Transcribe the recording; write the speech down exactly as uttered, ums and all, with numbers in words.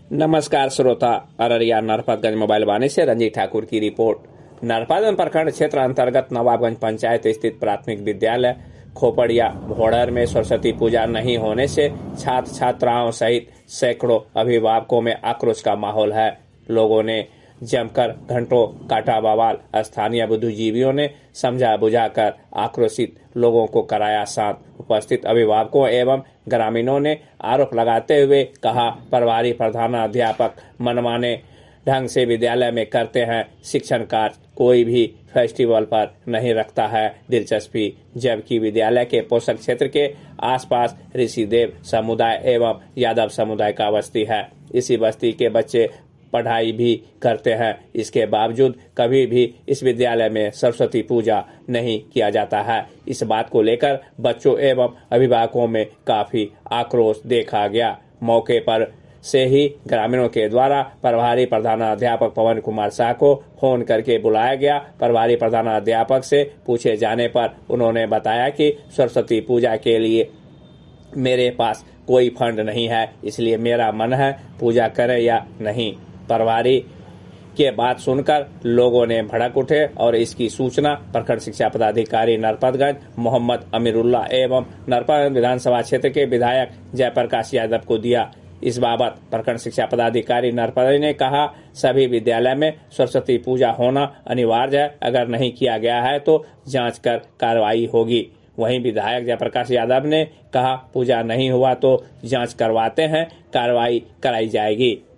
नमस्कार श्रोता, अररिया नरपतगंज मोबाइल वाणी से रंजीत ठाकुर की रिपोर्ट। नरपतगंज प्रखंड क्षेत्र अंतर्गत नवाबगंज पंचायत स्थित प्राथमिक विद्यालय खोपड़िया भोड़र में सरस्वती पूजा नहीं होने से छात्र छात्राओं सहित सैकड़ों अभिभावकों में आक्रोश का माहौल है। लोगों ने जमकर घंटों काटा बवाल। स्थानीय बुद्धिजीवियों ने समझा बुझाकर आक्रोशित लोगों को कराया शांत। उपस्थित अभिभावकों एवं ग्रामीणों ने आरोप लगाते हुए कहा, प्रभारी प्रधानाध्यापक मनमाने ढंग से विद्यालय में करते हैं शिक्षण कार्य, कोई भी फेस्टिवल पर नहीं रखता है दिलचस्पी, जबकि विद्यालय के पोषक क्षेत्र के आसपास ऋषिदेव समुदाय एवं यादव समुदाय का बस्ती है। इसी बस्ती के बच्चे पढ़ाई भी करते हैं। इसके बावजूद कभी भी इस विद्यालय में सरस्वती पूजा नहीं किया जाता है। इस बात को लेकर बच्चों एवं अभिभावकों में काफी आक्रोश देखा गया। मौके पर से ही ग्रामीणों के द्वारा प्रभारी प्रधानाध्यापक पवन कुमार शाह को फोन करके बुलाया गया। प्रभारी प्रधानाध्यापक से पूछे जाने पर उन्होंने बताया कि सरस्वती पूजा के लिए मेरे पास कोई फंड नहीं है, इसलिए मेरा मन है पूजा करें या नहीं। प्रभारी के बात सुनकर लोगों ने भड़क उठे और इसकी सूचना प्रखंड शिक्षा पदाधिकारी नरपतगंज मोहम्मद अमीरुल्लाह एवं नरपतगंज विधानसभा क्षेत्र के विधायक जयप्रकाश यादव को दिया। इस बाबत प्रखंड शिक्षा पदाधिकारी नरपतगंज ने कहा, सभी विद्यालय में सरस्वती पूजा होना अनिवार्य है। अगर नहीं किया गया है तो जांच कर कार्रवाई होगी। वहीं विधायक जयप्रकाश यादव ने कहा, पूजा नहीं हुआ तो जांच करवाते हैं, कार्रवाई कराई जाएगी।